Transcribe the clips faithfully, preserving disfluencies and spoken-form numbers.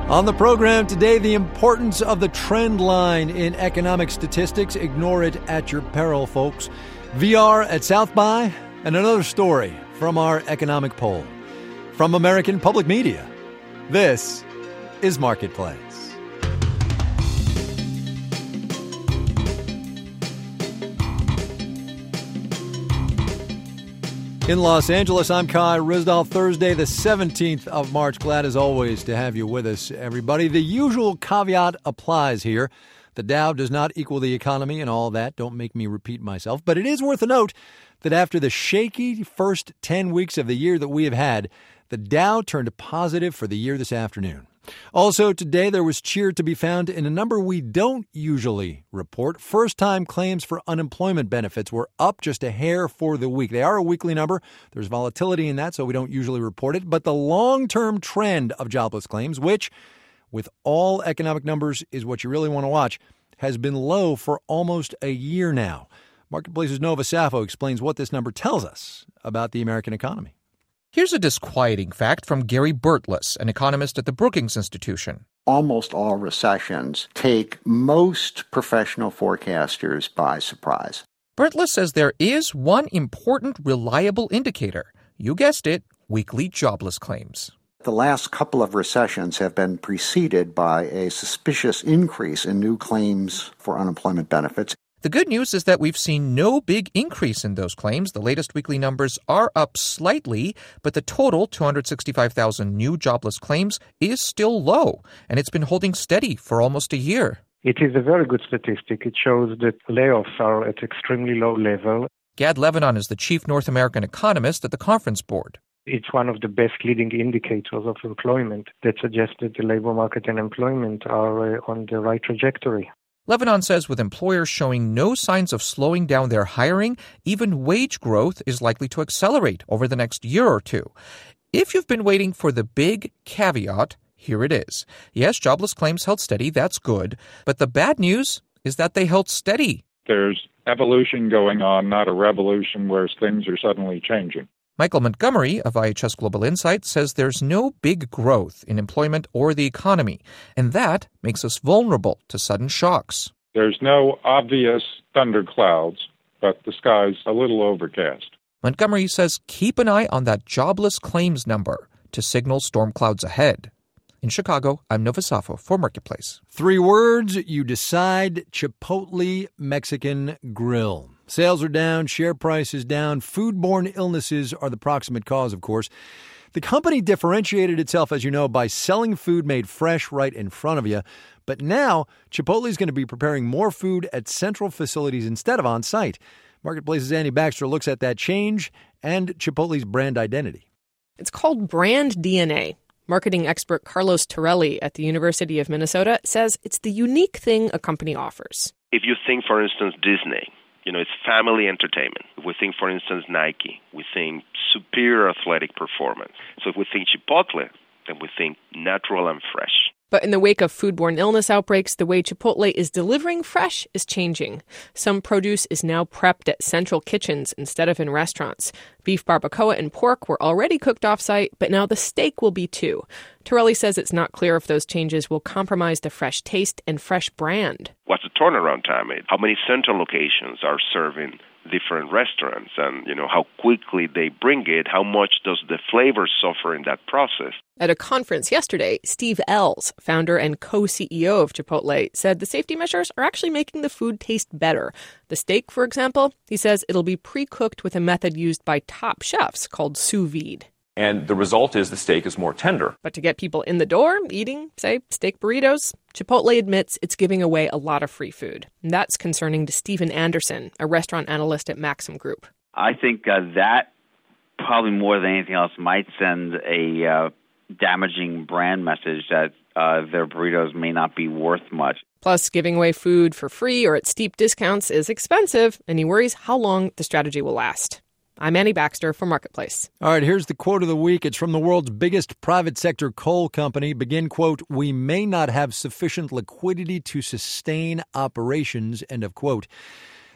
On the program today, the importance of the trend line in economic statistics. Ignore it at your peril, folks. V R at South by, and another story from our economic poll. From American Public Media, this is Marketplace. In Los Angeles, I'm Kai Ryssdal. Thursday, the seventeenth of March. Glad as always to have you with us, everybody. The usual caveat applies here. The Dow does not equal the economy and all that. Don't make me repeat myself. But it is worth a note that after the shaky first ten weeks of the year that we have had, the Dow turned positive for the year this afternoon. Also today, there was cheer to be found in a number we don't usually report. First-time claims for unemployment benefits were up just a hair for the week. They are a weekly number. There's volatility in that, so we don't usually report it. But the long-term trend of jobless claims, which, with all economic numbers, is what you really want to watch, has been low for almost a year now. Marketplace's Nova Safo explains what this number tells us about the American economy. Here's a disquieting fact from Gary Burtless, an economist at the Brookings Institution. Almost all recessions take most professional forecasters by surprise. Burtless says there is one important reliable indicator. You guessed it, weekly jobless claims. The last couple of recessions have been preceded by a suspicious increase in new claims for unemployment benefits. The good news is that we've seen no big increase in those claims. The latest weekly numbers are up slightly, but the total, two hundred sixty-five thousand new jobless claims, is still low, and it's been holding steady for almost a year. It is a very good statistic. It shows that layoffs are at extremely low level. Gad Levinon is the chief North American economist at the Conference Board. It's one of the best leading indicators of employment that suggests that the labor market and employment are uh, on the right trajectory. Levinon says with employers showing no signs of slowing down their hiring, even wage growth is likely to accelerate over the next year or two. If you've been waiting for the big caveat, here it is. Yes, jobless claims held steady, that's good. But the bad news is that they held steady. There's evolution going on, not a revolution where things are suddenly changing. Michael Montgomery of I H S Global Insight says there's no big growth in employment or the economy, and that makes us vulnerable to sudden shocks. There's no obvious thunderclouds, but the sky's a little overcast. Montgomery says keep an eye on that jobless claims number to signal storm clouds ahead. In Chicago, I'm Nova Safo for Marketplace. Three words, you decide: Chipotle Mexican Grill. Sales are down, share price is down. Foodborne illnesses are the proximate cause, of course. The company differentiated itself, as you know, by selling food made fresh right in front of you. But now, Chipotle is going to be preparing more food at central facilities instead of on site. Marketplace's Annie Baxter looks at that change and Chipotle's brand identity. It's called brand D N A. Marketing expert Carlos Torelli at the University of Minnesota says it's the unique thing a company offers. If you think, for instance, Disney, you know, it's family entertainment. If we think, for instance, Nike, we think superior athletic performance. So if we think Chipotle, then we think natural and fresh. But in the wake of foodborne illness outbreaks, the way Chipotle is delivering fresh is changing. Some produce is now prepped at central kitchens instead of in restaurants. Beef barbacoa and pork were already cooked off-site, but now the steak will be too. Torelli says it's not clear if those changes will compromise the fresh taste and fresh brand. What's the turnaround time? How many central locations are serving different restaurants, and you know how quickly they bring it, how much does the flavor suffer in that process? At a conference yesterday, Steve Ells, founder and co-C E O of Chipotle, said the safety measures are actually making the food taste better. The steak, for example, he says it'll be pre-cooked with a method used by top chefs called sous vide. And the result is the steak is more tender. But to get people in the door eating, say, steak burritos, Chipotle admits it's giving away a lot of free food. And that's concerning to Stephen Anderson, a restaurant analyst at Maxim Group. I think uh, that probably more than anything else might send a uh, damaging brand message that uh, their burritos may not be worth much. Plus, giving away food for free or at steep discounts is expensive, and he worries how long the strategy will last. I'm Annie Baxter for Marketplace. All right, here's the quote of the week. It's from the world's biggest private sector coal company. Begin, quote, "We may not have sufficient liquidity to sustain operations," end of quote.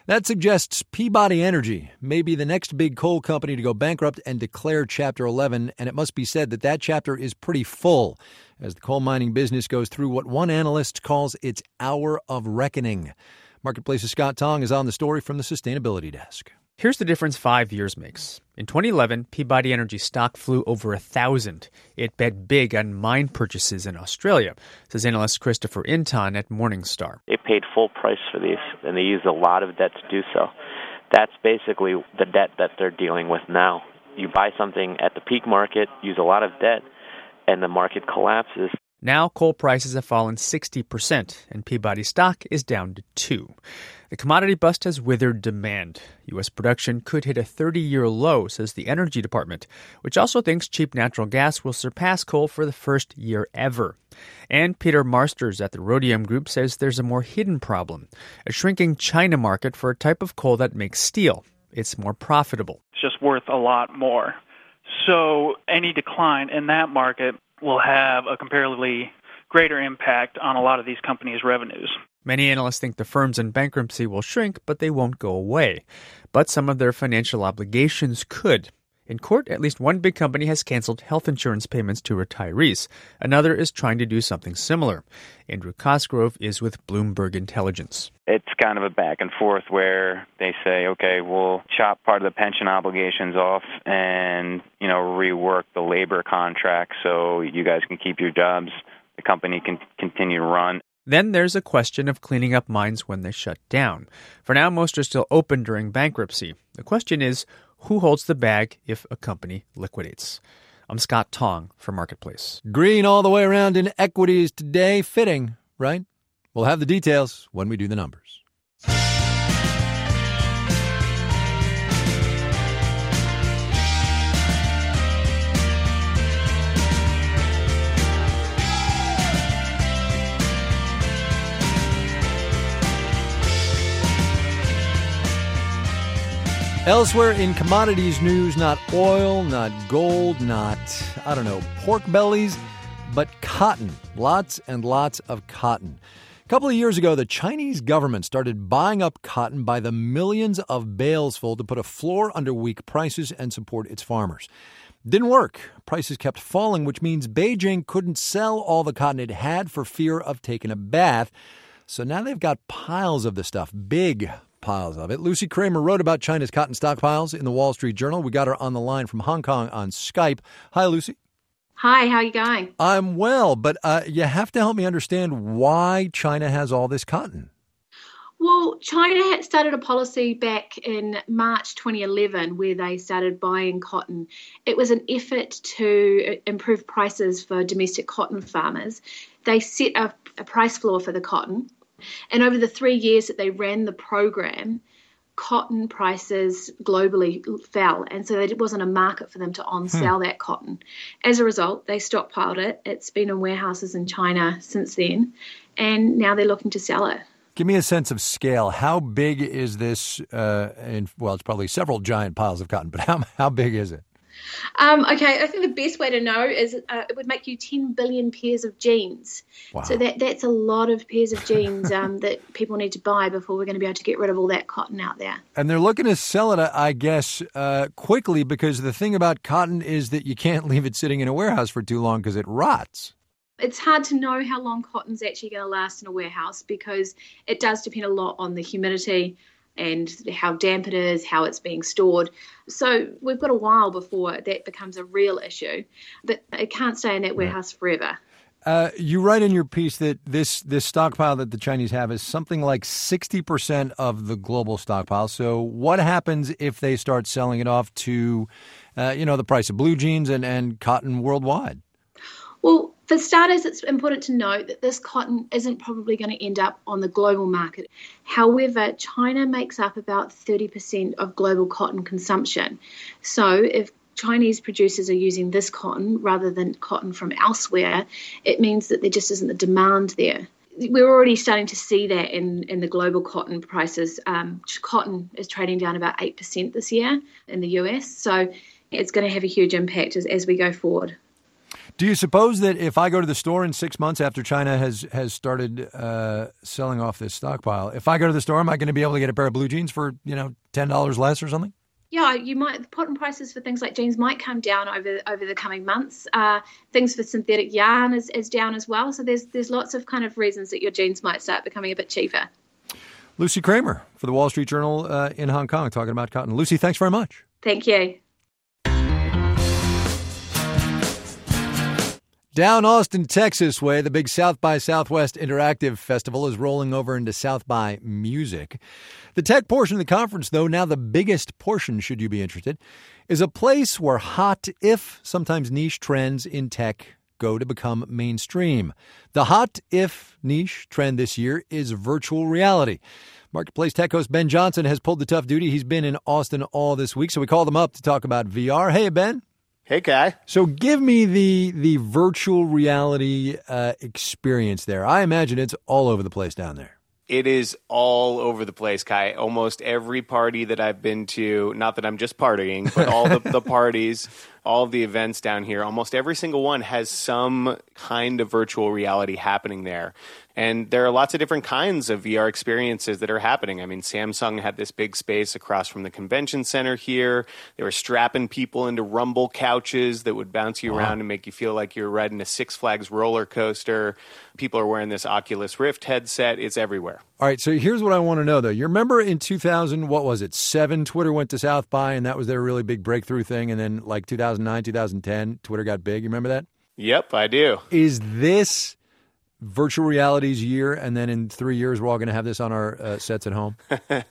That suggests Peabody Energy may be the next big coal company to go bankrupt and declare Chapter eleven, and it must be said that that chapter is pretty full as the coal mining business goes through what one analyst calls its hour of reckoning. Marketplace's Scott Tong is on the story from the Sustainability Desk. Here's the difference five years makes. In twenty eleven, Peabody Energy stock flew over a thousand. It bet big on mine purchases in Australia, says analyst Christopher Inton at Morningstar. It paid full price for these, and they used a lot of debt to do so. That's basically the debt that they're dealing with now. You buy something at the peak market, use a lot of debt, and the market collapses. Now, coal prices have fallen sixty percent, and Peabody stock is down to two. The commodity bust has withered demand. U S production could hit a thirty-year low, says the Energy Department, which also thinks cheap natural gas will surpass coal for the first year ever. And Peter Marsters at the Rhodium Group says there's a more hidden problem, a shrinking China market for a type of coal that makes steel. It's more profitable. It's just worth a lot more. So any decline in that market will have a comparatively greater impact on a lot of these companies' revenues. Many analysts think the firms in bankruptcy will shrink, but they won't go away. But some of their financial obligations could. In court, at least one big company has canceled health insurance payments to retirees. Another is trying to do something similar. Andrew Cosgrove is with Bloomberg Intelligence. It's kind of a back and forth where they say, okay, we'll chop part of the pension obligations off and, you know, rework the labor contract so you guys can keep your jobs. The company can continue to run. Then there's a question of cleaning up mines when they shut down. For now, most are still open during bankruptcy. The question is, who holds the bag if a company liquidates? I'm Scott Tong for Marketplace. Green all the way around in equities today. Fitting, right? We'll have the details when we do the numbers. Elsewhere in commodities news, not oil, not gold, not, I don't know, pork bellies, but cotton. Lots and lots of cotton. A couple of years ago, the Chinese government started buying up cotton by the millions of bales full to put a floor under weak prices and support its farmers. Didn't work. Prices kept falling, which means Beijing couldn't sell all the cotton it had for fear of taking a bath. So now they've got piles of the stuff, big piles of it. Lucy Kramer wrote about China's cotton stockpiles in the Wall Street Journal. We got her on the line from Hong Kong on Skype. Hi, Lucy. Hi, how are you going? I'm well, but uh, you have to help me understand why China has all this cotton. Well, China had started a policy back in March twenty eleven where they started buying cotton. It was an effort to improve prices for domestic cotton farmers. They set a, a price floor for the cotton. And over the three years that they ran the program, cotton prices globally fell. And so there wasn't a market for them to on-sell hmm. that cotton. As a result, they stockpiled it. It's been in warehouses in China since then. And now they're looking to sell it. Give me a sense of scale. How big is this? Uh, in, well, it's probably several giant piles of cotton, but how how big is it? Um, okay, I think the best way to know is uh, it would make you ten billion pairs of jeans. Wow. So that that's a lot of pairs of jeans um, that people need to buy before we're going to be able to get rid of all that cotton out there. And they're looking to sell it, I guess, uh, quickly because the thing about cotton is that you can't leave it sitting in a warehouse for too long because it rots. It's hard to know how long cotton's actually going to last in a warehouse because it does depend a lot on the humidity and how damp it is, how it's being stored. So we've got a while before that becomes a real issue, but it can't stay in that warehouse forever. Uh, you write in your piece that this this stockpile that the Chinese have is something like sixty percent of the global stockpile. So what happens if they start selling it off to, uh, you know, the price of blue jeans and, and cotton worldwide? Well, for starters, it's important to note that this cotton isn't probably going to end up on the global market. However, China makes up about thirty percent of global cotton consumption. So if Chinese producers are using this cotton rather than cotton from elsewhere, it means that there just isn't the demand there. We're already starting to see that in, in the global cotton prices. Um, cotton is trading down about eight percent this year in the U S, so it's going to have a huge impact as, as we go forward. Do you suppose that if I go to the store in six months after China has, has started uh, selling off this stockpile, if I go to the store, am I going to be able to get a pair of blue jeans for, you know, ten dollars less or something? Yeah, you might. The cotton prices for things like jeans might come down over over the coming months. Uh, things for synthetic yarn is, is down as well. So there's there's lots of kind of reasons that your jeans might start becoming a bit cheaper. Lucy Kramer for the Wall Street Journal uh, in Hong Kong talking about cotton. Lucy, thanks very much. Thank you. Down Austin, Texas way, the big South by Southwest Interactive Festival is rolling over into South by Music. The tech portion of the conference, though, now the biggest portion, should you be interested, is a place where hot, if sometimes niche trends in tech go to become mainstream. The hot, if niche trend this year is virtual reality. Marketplace tech host Ben Johnson has pulled the tough duty. He's been in Austin all this week, so we called him up to talk about V R. Hey, Ben. Hey, Kai. So give me the the virtual reality uh, experience there. I imagine it's all over the place down there. It is all over the place, Kai. Almost every party that I've been to, not that I'm just partying, but all the, the parties, all of the events down here, almost every single one has some kind of virtual reality happening there. And there are lots of different kinds of V R experiences that are happening. I mean, Samsung had this big space across from the convention center here. They were strapping people into rumble couches that would bounce you wow. around and make you feel like you're riding a Six Flags roller coaster. People are wearing this Oculus Rift headset. It's everywhere. All right, so here's what I want to know, though. You remember in two thousand, what was it, seven, Twitter went to South by, and that was their really big breakthrough thing. And then like two thousand nine, two thousand ten, Twitter got big. You remember that? Yep, I do. Is this virtual reality's year, and then in three years we're all going to have this on our uh, sets at home?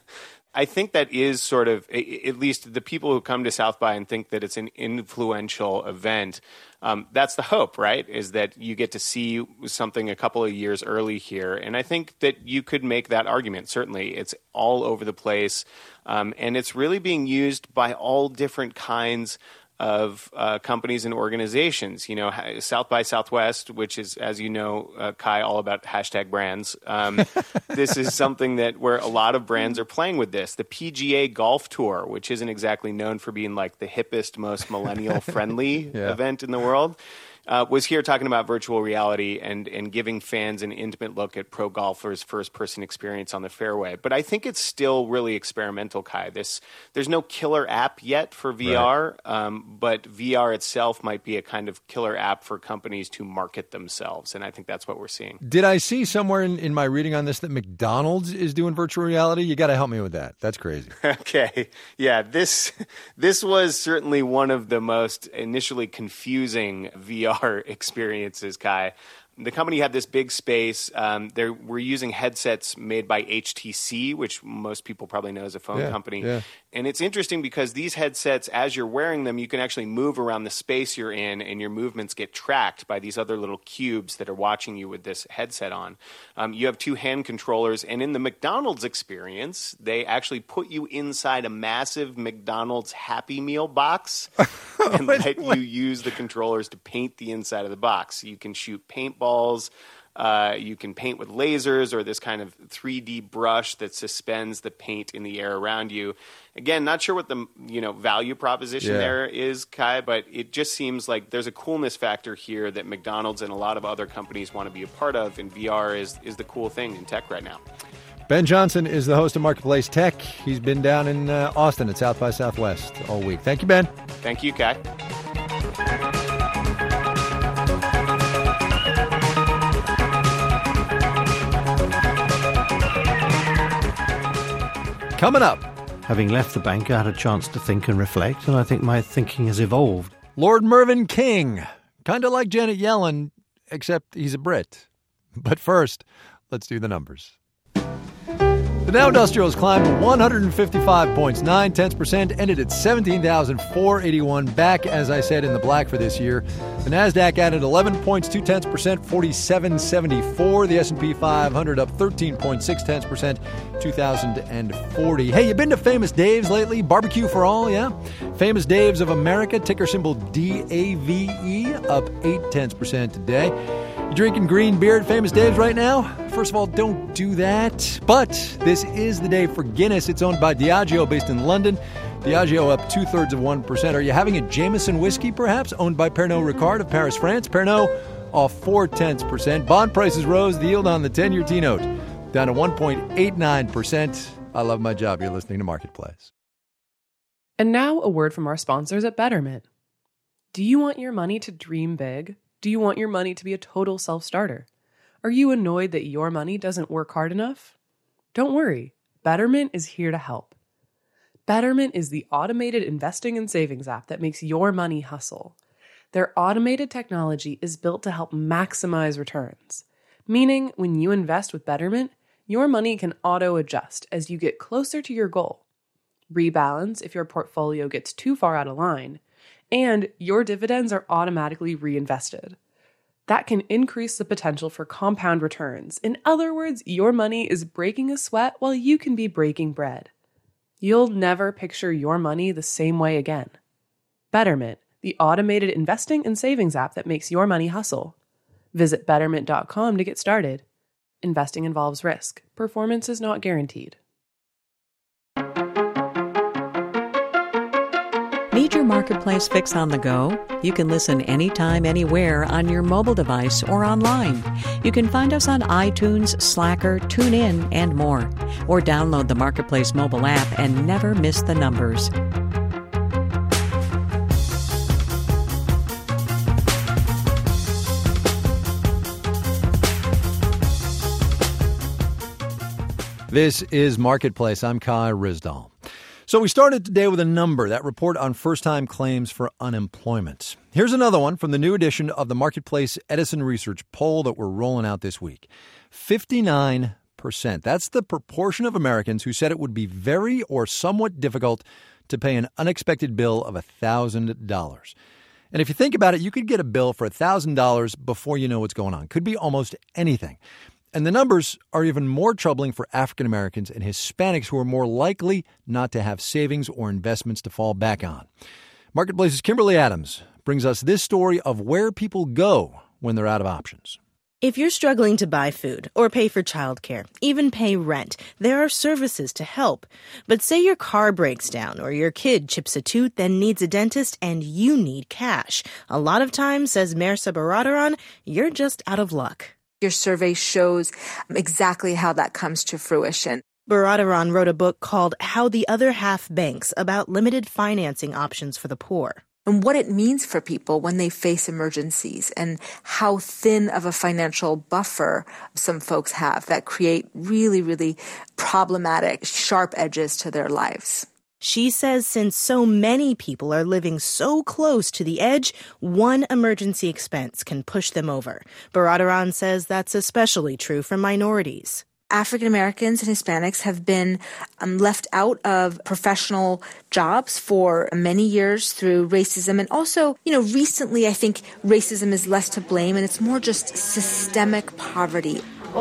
I think that is sort of, at least the people who come to South by and think that it's an influential event, um, that's the hope, right? Is that you get to see something a couple of years early here. And I think that you could make that argument. Certainly, it's all over the place. Um, and it's really being used by all different kinds of uh, companies and organizations. You know, South by Southwest, which is, as you know, uh, Kai, all about hashtag brands. Um, this is something that where a lot of brands are playing with this. The P G A Golf Tour, which isn't exactly known for being like the hippest, most millennial-friendly yeah. event in the world, Uh, was here talking about virtual reality and, and giving fans an intimate look at pro golfers' first-person experience on the fairway. But I think it's still really experimental, Kai. This, there's no killer app yet for V R, right. um, but V R itself might be a kind of killer app for companies to market themselves, and I think that's what we're seeing. Did I see somewhere in, in my reading on this that McDonald's is doing virtual reality? You got to help me with that. That's crazy. Okay. Yeah, this this was certainly one of the most initially confusing V R experiences, Kai. The company had this big space. Um, they were using headsets made by H T C, which most people probably know as a phone yeah, company. Yeah. And it's interesting because these headsets, as you're wearing them, you can actually move around the space you're in, and your movements get tracked by these other little cubes that are watching you with this headset on. Um, you have two hand controllers, and in the McDonald's experience, they actually put you inside a massive McDonald's Happy Meal box and let you use the controllers to paint the inside of the box. You can shoot paintballs. Balls. Uh, you can paint with lasers or this kind of three D brush that suspends the paint in the air around you. Again, not sure what the you know value proposition yeah. there is, Kai, but it just seems like there's a coolness factor here that McDonald's and a lot of other companies want to be a part of, and V R is, is the cool thing in tech right now. Ben Johnson is the host of Marketplace Tech. He's been down in uh, Austin at South by Southwest all week. Thank you, Ben. Thank you, Kai. Coming up. Having left the bank, I had a chance to think and reflect, and I think my thinking has evolved. Lord Mervyn King. Kind of like Janet Yellen, except he's a Brit. But first, let's do the numbers. The Dow Industrial has climbed one hundred fifty-five points, nine tenths percent, ended at seventeen thousand four hundred eighty-one, back, as I said, in the black for this year. The Nasdaq added eleven points, two tenths percent, forty-seven seventy-four. The S and P five hundred up thirteen point six tenths percent, two thousand forty. Hey, you been to Famous Dave's lately? Barbecue for all, yeah? Famous Dave's of America, ticker symbol D A V E, up eight tenths percent today. You drinking green beer at Famous Dave's right now? First of all, don't do that. But this is the day for Guinness. It's owned by Diageo, based in London. Diageo up two-thirds of one percent. Are you having a Jameson whiskey, perhaps, owned by Pernod Ricard of Paris, France? Pernod off four-tenths percent. Bond prices rose. The yield on the ten-year T-note down to one point eight nine percent. I love my job. You're listening to Marketplace. And now a word from our sponsors at Betterment. Do you want your money to dream big? Do you want your money to be a total self-starter? Are you annoyed that your money doesn't work hard enough? Don't worry. Betterment is here to help. Betterment is the automated investing and savings app that makes your money hustle. Their automated technology is built to help maximize returns, meaning when you invest with Betterment, your money can auto-adjust as you get closer to your goal, rebalance if your portfolio gets too far out of line, and your dividends are automatically reinvested. That can increase the potential for compound returns. In other words, your money is breaking a sweat while you can be breaking bread. You'll never picture your money the same way again. Betterment, the automated investing and savings app that makes your money hustle. Visit betterment dot com to get started. Investing involves risk. Performance is not guaranteed. Need your Marketplace fix on the go? You can listen anytime, anywhere on your mobile device or online. You can find us on iTunes, Slacker, TuneIn, and more. Or download the Marketplace mobile app and never miss the numbers. This is Marketplace. I'm Kai Ryssdal. So we started today with a number, that report on first-time claims for unemployment. Here's another one from the new edition of the Marketplace Edison Research poll that we're rolling out this week. fifty-nine percent. That's the proportion of Americans who said it would be very or somewhat difficult to pay an unexpected bill of one thousand dollars. And if you think about it, you could get a bill for one thousand dollars before you know what's going on. Could be almost anything. And the numbers are even more troubling for African Americans and Hispanics, who are more likely not to have savings or investments to fall back on. Marketplace's Kimberly Adams brings us this story of where people go when they're out of options. If you're struggling to buy food or pay for childcare, even pay rent, there are services to help. But say your car breaks down or your kid chips a tooth and needs a dentist and you need cash. A lot of times, says Mehrsa Baradaran, you're just out of luck. Your survey shows exactly how that comes to fruition. Baradaran wrote a book called How the Other Half Banks about limited financing options for the poor. And what it means for people when they face emergencies and how thin of a financial buffer some folks have that create really, really problematic, sharp edges to their lives. She says since so many people are living so close to the edge, one emergency expense can push them over. Baradaran says that's especially true for minorities. African Americans and Hispanics have been um, left out of professional jobs for many years through racism. And also, you know, recently I think racism is less to blame and it's more just systemic poverty.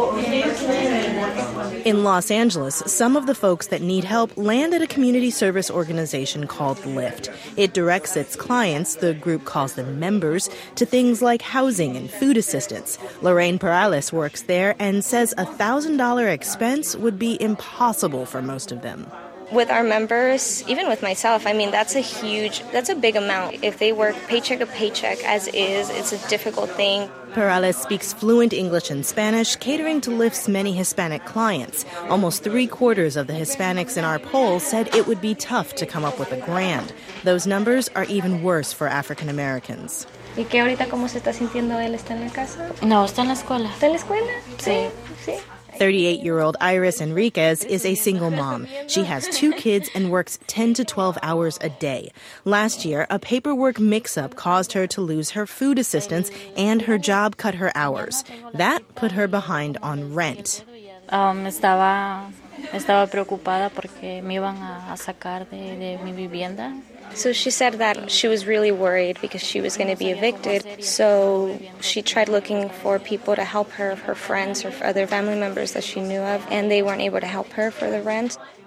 In Los Angeles, some of the folks that need help land at a community service organization called Lyft. It directs its clients, the group calls them members, to things like housing and food assistance. Lorraine Perales works there and says a one thousand dollars expense would be impossible for most of them. With our members, even with myself, I mean, that's a huge, that's a big amount. If they work paycheck to paycheck as is, it's a difficult thing. Perales speaks fluent English and Spanish, catering to Lyft's many Hispanic clients. Almost three quarters of the Hispanics in our poll said it would be tough to come up with a grand. Those numbers are even worse for African Americans. ¿Y qué ahorita cómo se está sintiendo él? ¿Está en la casa? No, está en la escuela. ¿Está en la escuela? Sí, sí. thirty-eight-year-old Iris Enriquez is a single mom. She has two kids and works ten to twelve hours a day. Last year, a paperwork mix-up caused her to lose her food assistance and her job cut her hours. That put her behind on rent. Um, estaba, estaba preocupada porque me iban a sacar de, de mi vivienda. So she said that she was really worried because she was going to be evicted. So she tried looking for people to help her, her friends or for other family members that she knew of, and they weren't able to help her for the rent.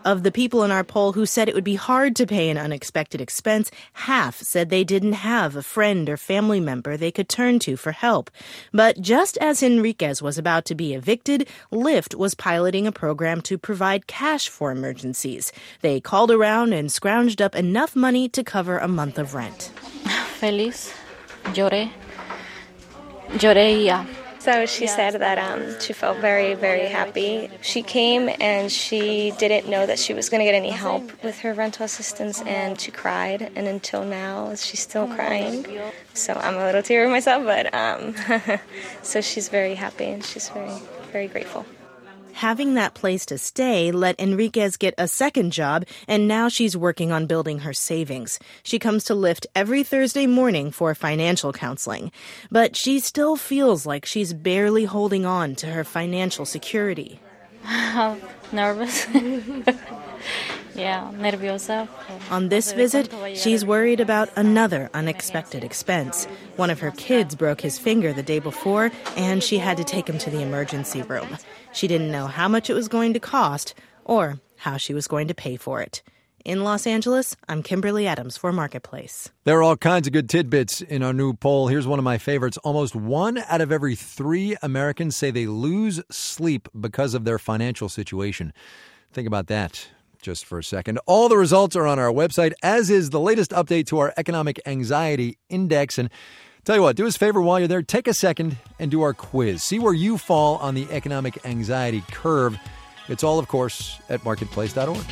Of the people in our poll who said it would be hard to pay an unexpected expense, half said they didn't have a friend or family member they could turn to for help. But just as Enriquez was about to be evicted, Lyft was piloting a program to provide cash for emergencies. They called around and scrounged up enough money to cover a month of rent. Feliz. Lloré. Lloré y ya. So she said that um, she felt very, very happy. She came and she didn't know that she was going to get any help with her rental assistance, and she cried. And until now, she's still crying. So I'm a little teary myself, but um, so she's very happy and she's very, very grateful. Having that place to stay let Enriquez get a second job, and now she's working on building her savings. She comes to Lyft every Thursday morning for financial counseling. But she still feels like she's barely holding on to her financial security. Nervous. Yeah, nerviosa. On this visit, she's worried about another unexpected expense. One of her kids broke his finger the day before, and she had to take him to the emergency room. She didn't know how much it was going to cost or how she was going to pay for it. In Los Angeles, I'm Kimberly Adams for Marketplace. There are all kinds of good tidbits in our new poll. Here's one of my favorites. Almost one out of every three Americans say they lose sleep because of their financial situation. Think about that just for a second. All the results are on our website, as is the latest update to our Economic Anxiety Index. And tell you what, do us a favor while you're there, take a second and do our quiz. See where you fall on the economic anxiety curve. It's all, of course, at marketplace dot org.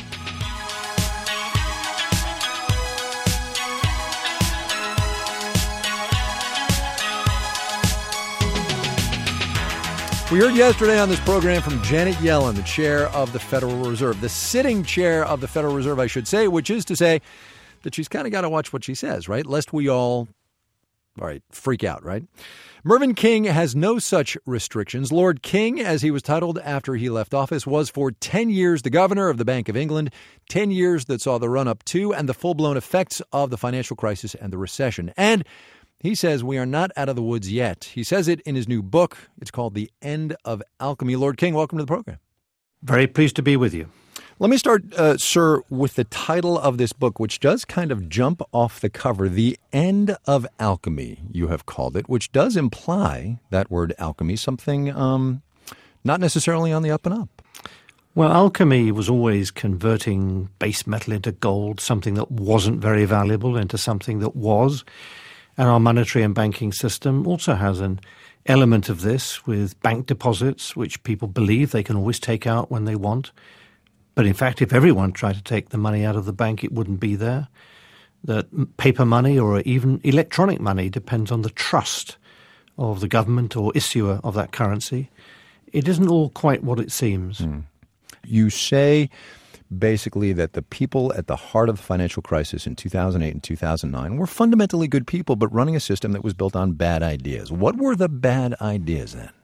We heard yesterday on this program from Janet Yellen, the chair of the Federal Reserve, the sitting chair of the Federal Reserve, I should say, which is to say that she's kind of got to watch what she says, right? Lest we all, all right, freak out, right? Mervyn King has no such restrictions. Lord King, as he was titled after he left office, was for ten years the governor of the Bank of England, ten years that saw the run-up to and the full-blown effects of the financial crisis and the recession. And he says we are not out of the woods yet. He says it in his new book. It's called The End of Alchemy. Lord King, welcome to the program. Very pleased to be with you. Let me start, uh, sir, with the title of this book, which does kind of jump off the cover. The End of Alchemy, you have called it, which does imply, that word alchemy, something um, not necessarily on the up and up. Well, alchemy was always converting base metal into gold, something that wasn't very valuable into something that was. And our monetary and banking system also has an element of this with bank deposits, which people believe they can always take out when they want. But in fact, if everyone tried to take the money out of the bank, it wouldn't be there. That paper money or even electronic money depends on the trust of the government or issuer of that currency. It isn't all quite what it seems. Mm. You say basically that the people at the heart of the financial crisis in two thousand eight and two thousand nine were fundamentally good people, but running a system that was built on bad ideas. What were the bad ideas then?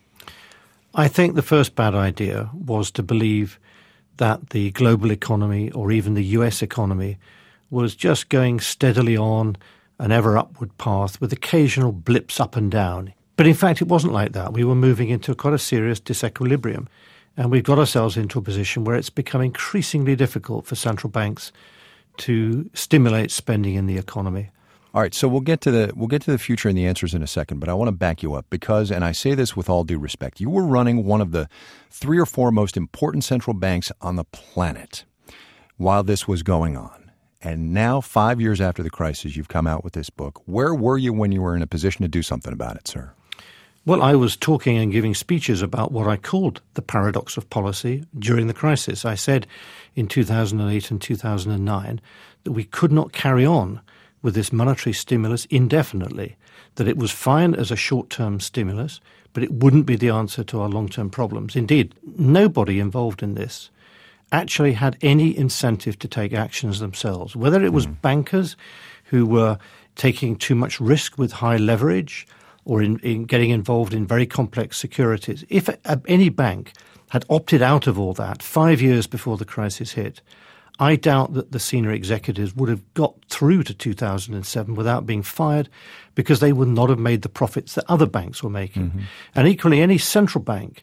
I think the first bad idea was to believe that the global economy or even the U S economy was just going steadily on an ever upward path with occasional blips up and down. But in fact, it wasn't like that. We were moving into quite a serious disequilibrium. And we've got ourselves into a position where it's become increasingly difficult for central banks to stimulate spending in the economy. All right, so we'll get to the we'll get to the future and the answers in a second, but I want to back you up because, and I say this with all due respect, you were running one of the three or four most important central banks on the planet while this was going on. And now, five years after the crisis, you've come out with this book. Where were you when you were in a position to do something about it, sir? Well, I was talking and giving speeches about what I called the paradox of policy during the crisis. I said in two thousand eight and two thousand nine that we could not carry on with this monetary stimulus indefinitely, that it was fine as a short-term stimulus, but it wouldn't be the answer to our long-term problems. Indeed, nobody involved in this actually had any incentive to take actions themselves, whether it was mm. bankers who were taking too much risk with high leverage or in, in getting involved in very complex securities. If a, any bank had opted out of all that five years before the crisis hit, I doubt that the senior executives would have got through to two thousand seven without being fired because they would not have made the profits that other banks were making. Mm-hmm. And equally, any central bank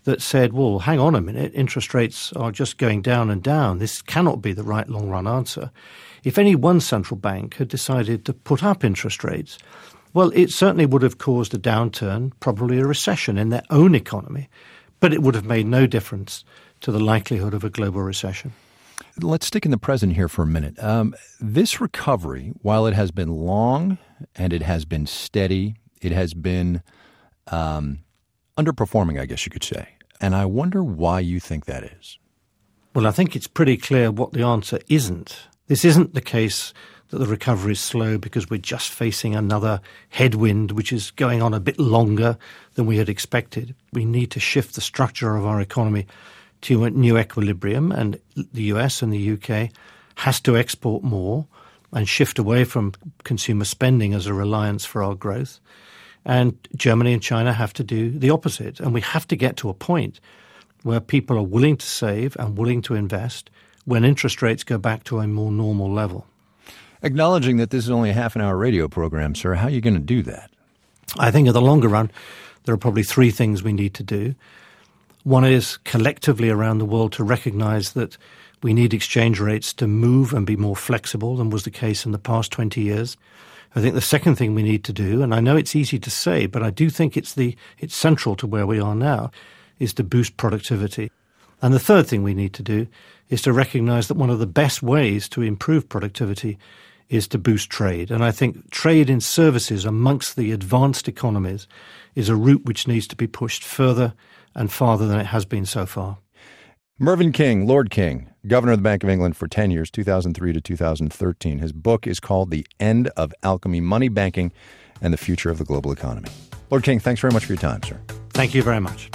that said, well, hang on a minute, interest rates are just going down and down. This cannot be the right long-run answer. If any one central bank had decided to put up interest rates, well, it certainly would have caused a downturn, probably a recession in their own economy, but it would have made no difference to the likelihood of a global recession. Let's stick in the present here for a minute. Um, this recovery, while it has been long and it has been steady, it has been um, underperforming, I guess you could say. And I wonder why you think that is. Well, I think it's pretty clear what the answer isn't. This isn't the case that the recovery is slow because we're just facing another headwind which is going on a bit longer than we had expected. We need to shift the structure of our economy to a new equilibrium, and the U S and the U K has to export more and shift away from consumer spending as a reliance for our growth. And Germany and China have to do the opposite. And we have to get to a point where people are willing to save and willing to invest when interest rates go back to a more normal level. Acknowledging that this is only a half an hour radio program, sir, how are you going to do that? I think in the longer run, there are probably three things we need to do. One is collectively around the world to recognize that we need exchange rates to move and be more flexible than was the case in the past twenty years. I think the second thing we need to do, and I know it's easy to say, but I do think it's the it's central to where we are now, is to boost productivity. And the third thing we need to do is to recognize that one of the best ways to improve productivity is to boost trade. And I think trade in services amongst the advanced economies is a route which needs to be pushed further and farther than it has been so far. Mervyn King, Lord King, governor of the Bank of England for ten years, two thousand three to two thousand thirteen. His book is called The End of Alchemy, Money, Banking, and the Future of the Global Economy. Lord King, thanks very much for your time, sir. Thank you very much.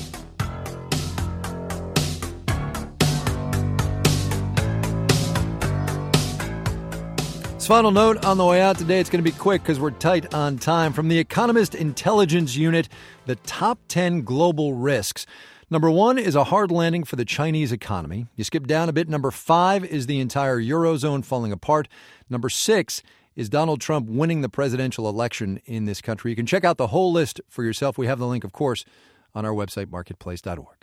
This final note on the way out today, it's going to be quick because we're tight on time. From the Economist Intelligence Unit, the top ten global risks. Number one is a hard landing for the Chinese economy. You skip down a bit. Number five is the entire Eurozone falling apart. Number six is Donald Trump winning the presidential election in this country. You can check out the whole list for yourself. We have the link, of course, on our website, marketplace dot org.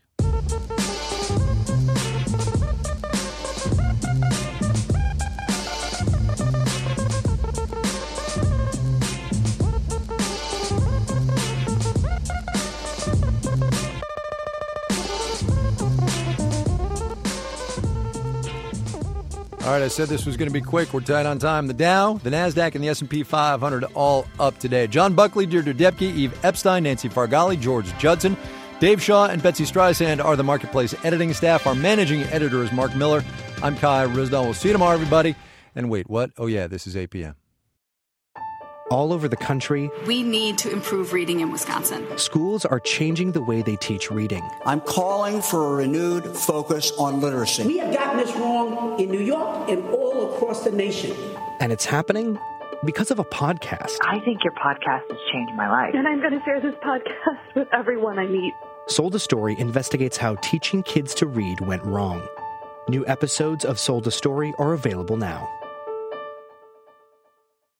All right, I said this was going to be quick. We're tight on time. The Dow, the NASDAQ, and the S and P five hundred all up today. John Buckley, Deirdre Depke, Eve Epstein, Nancy Fargali, George Judson, Dave Shaw, and Betsy Streisand are the Marketplace editing staff. Our managing editor is Mark Miller. I'm Kai Risdall. We'll see you tomorrow, everybody. And wait, what? Oh, yeah, this is eight p.m. All over the country, we need to improve reading in Wisconsin. Schools are changing the way they teach reading. I'm calling for a renewed focus on literacy. We have gotten this wrong in New York and all across the nation. And it's happening because of a podcast. I think your podcast has changed my life. And I'm going to share this podcast with everyone I meet. Sold a Story investigates how teaching kids to read went wrong. New episodes of Sold a Story are available now.